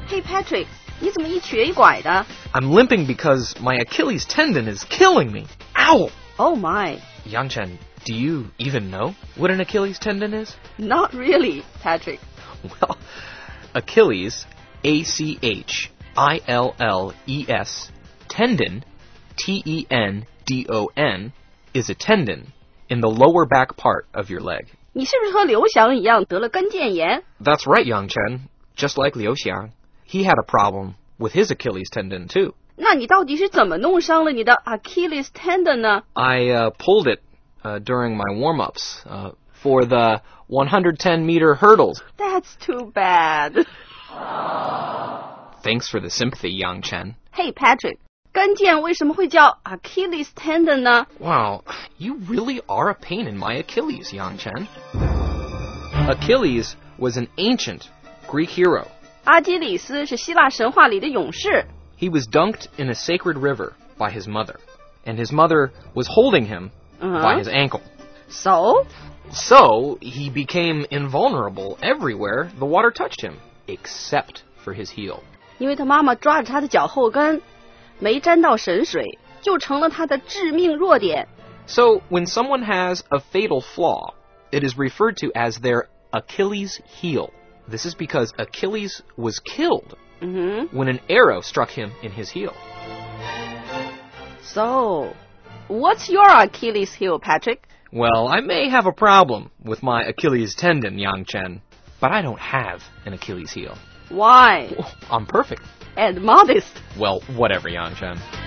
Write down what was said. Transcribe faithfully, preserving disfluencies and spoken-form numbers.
Hey Patrick, 你怎么一瘸一拐的？ I'm limping because my Achilles tendon is killing me. Ow! Oh my, Yang Chen, do you even know what an Achilles tendon is? not really, Patrick. Well, Achilles, A C H I L L E S, tendon, T E N D O N, is a tendon in the lower back part of your leg. 你是不是和刘翔一样得了跟腱炎？ That's right, Yang Chen. Just like Liu Xiang. He had a problem with his Achilles tendon, too. 那你到底是怎么弄伤了你的 Achilles tendon 呢？ I uh, pulled it uh, during my warm-ups uh, for the one hundred ten meter hurdles. That's too bad. Thanks for the sympathy, Yang Chen. Hey Patrick, 跟腱为什么会叫 Achilles tendon 呢？ Wow, you really are a pain in my Achilles, Yang Chen. Achilles was an ancient Greek hero. 阿基里斯是希腊神话里的勇士。 He was dunked in a sacred river by his mother, and his mother was holding him Uh-huh. by his ankle. So? So, he became invulnerable everywhere the water touched him, except for his heel. 因为他妈妈抓着他的脚后跟，没沾到神水，就成了他的致命弱点。 So, when someone has a fatal flaw, it is referred to as their Achilles heel. This is because Achilles was killed Mm-hmm. when an arrow struck him in his heel. So, what's your Achilles heel, Patrick? Well, I may have a problem with my Achilles tendon, Yang Chen, but I don't have an Achilles heel. Why? I'm perfect. And modest. Well, whatever, Yang Chen.